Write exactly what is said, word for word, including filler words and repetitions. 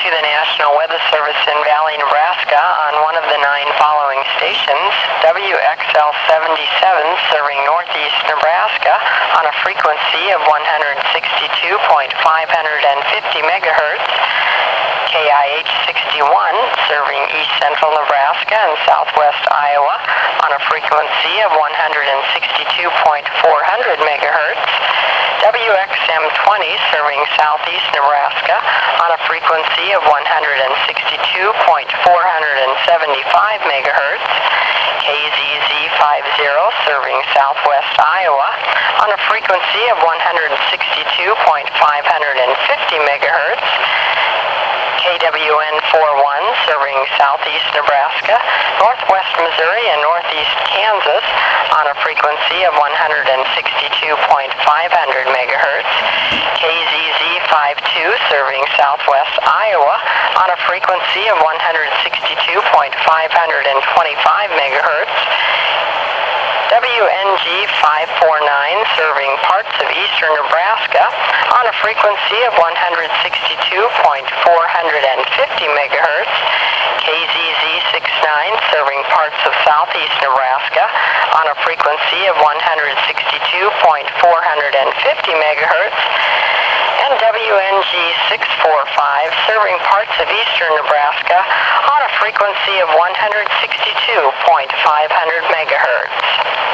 to the National Weather Service in Valley, Nebraska on one of the nine following stations. W X L seventy-seven serving northeast Nebraska on a frequency of one hundred sixty-two point five five zero megahertz. K I H sixty-one serving east central Nebraska and southwest Iowa on a frequency of one hundred sixty-two point four zero megahertz. W X M twenty serving southeast Nebraska on a frequency of one hundred sixty-two point four seven five megahertz. K Z Z fifty serving southwest Iowa on a frequency of one hundred sixty-two point five five zero megahertz. K W N forty-one serving southeast Nebraska, northwest Missouri, and northeast Kansas on a frequency of one hundred sixty-two point five zero megahertz. K Z Z fifty-two serving southwest Iowa on a frequency of one hundred sixty-two point five two five megahertz. W N G five forty-nine serving parts of eastern Nebraska on a frequency of one hundred sixty-two point four five zero megahertz. K Z Z sixty-nine serving parts of southeast Nebraska on a frequency of one hundred sixty-two point four five zero megahertz. And W N G six forty-five serving parts of eastern Nebraska on a frequency of one hundred sixty-two point five zero megahertz.